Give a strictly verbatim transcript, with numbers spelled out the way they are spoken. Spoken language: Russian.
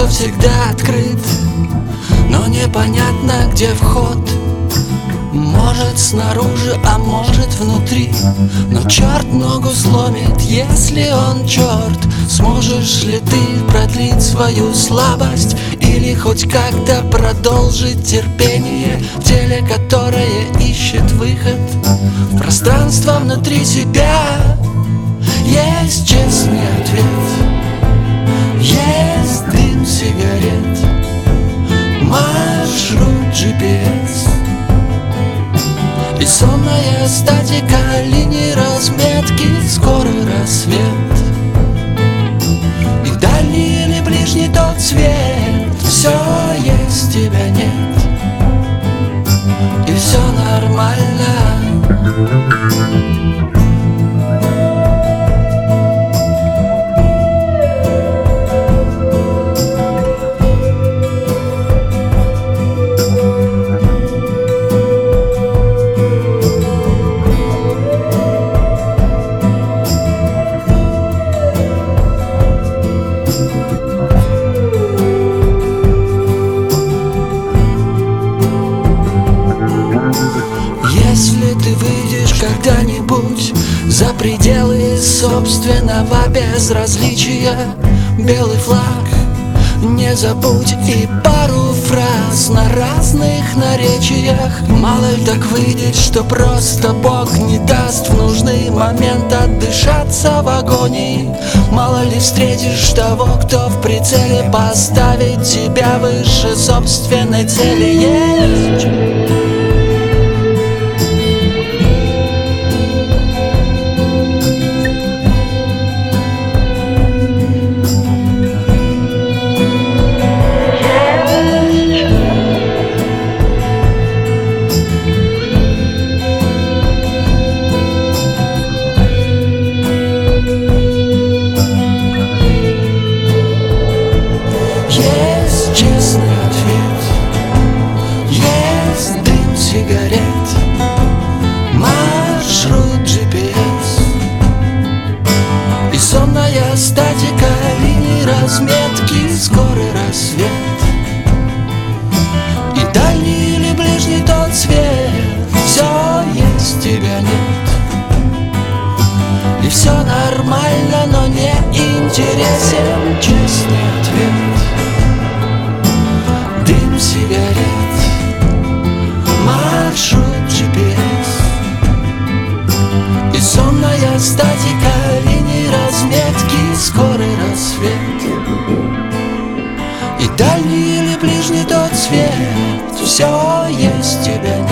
что всегда открыт, но непонятно, где вход. Может снаружи, а может внутри, но черт ногу сломит, если он черт. Сможешь ли ты продлить свою слабость или хоть как-то продолжить терпение в теле, которое ищет выход? В пространство внутри себя есть честный ответ, есть дым сигарет, маршрут джи пи эс и сонная статика линий разметки. Скорый рассвет, и дальний или ближний тот свет. Все есть, тебя нет, и все нормально. Если ты выйдешь когда-нибудь за пределы собственного безразличия, белый флаг не забудь и пару фраз на разных наречиях. Мало ли так выйдет, что просто Бог не даст в нужный момент отдышаться в агонии. Мало ли встретишь того, кто в прицеле поставит тебя выше собственной цели. Есть маршрут джи пи эс и сонная статика линий разметки. Скорый рассвет, и дальний или ближний тот свет. Все есть, тебя нет, и все нормально, но не интересен честный ответ. Дым сигарет, маршрут джи пи эс и сонная статика линий разметки. Скорый рассвет, и дальний или ближний тот свет. Все есть, тебя